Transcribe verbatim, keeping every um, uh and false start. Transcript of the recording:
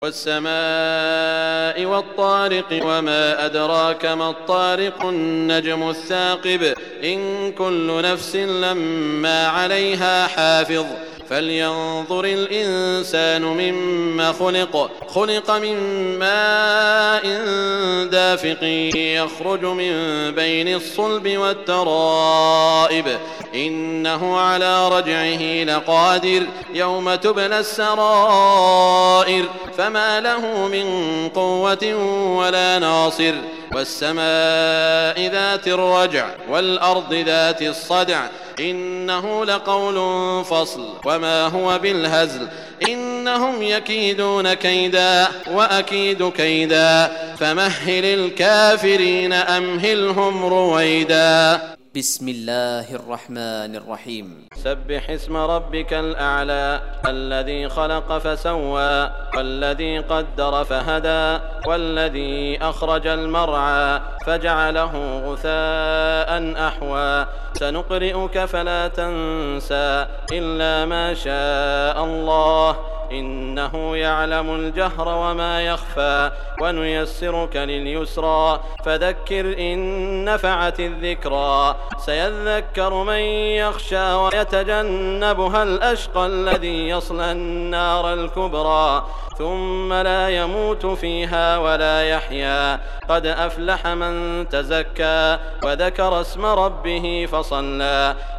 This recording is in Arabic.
والسماء والطارق وما أدراك ما الطارق النجم الثاقب إن كل نفس لما عليها حافظ فلينظر الإنسان مما خلق خلق من ماء دافق يخرج من بين الصلب والترائب إنه على رجعه لقادر يوم تبلى السرائر فما له من قوة ولا ناصر والسماء ذات الرجع والأرض ذات الصدع إنه لقول فصل وما هو بالهزل إنهم يكيدون كيدا وأكيد كيدا فمهل الكافرين أمهلهم رويدا. بسم الله الرحمن الرحيم. سبح اسم ربك الأعلى الذي خلق فسوى والذي قدر فهدى والذي أخرج المرعى فجعله غثاء أحوى سنقرئك فلا تنسى إلا ما شاء الله إنه يعلم الجهر وما يخفى ونيسرك لليسرى فذكر إن نفعت الذكرى سيذكر من يخشى ويتجنبها الأشقى الذي يصلى النار الكبرى ثم لا يموت فيها ولا يحيا قد أفلح من تزكى وذكر اسم ربه فصلى